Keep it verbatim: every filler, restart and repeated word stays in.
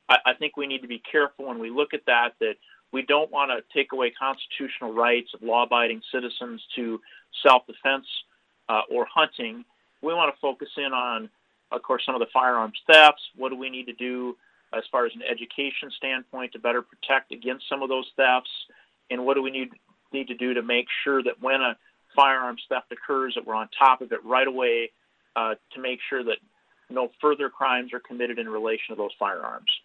I, I think we need to be careful when we look at that, that we don't want to take away constitutional rights of law-abiding citizens to self-defense uh, or hunting. We want to focus in on, of course, some of the firearms thefts. What do we need to do as far as an education standpoint to better protect against some of those thefts? And what do we need need to do to make sure that when a firearms theft occurs, that we're on top of it right away uh, to make sure that no further crimes are committed in relation to those firearms?